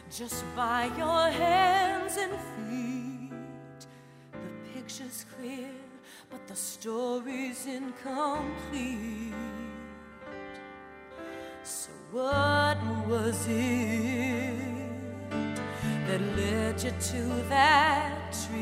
just by your hands and feet. The picture's clear, but the story's incomplete. So what was it that led you to that tree?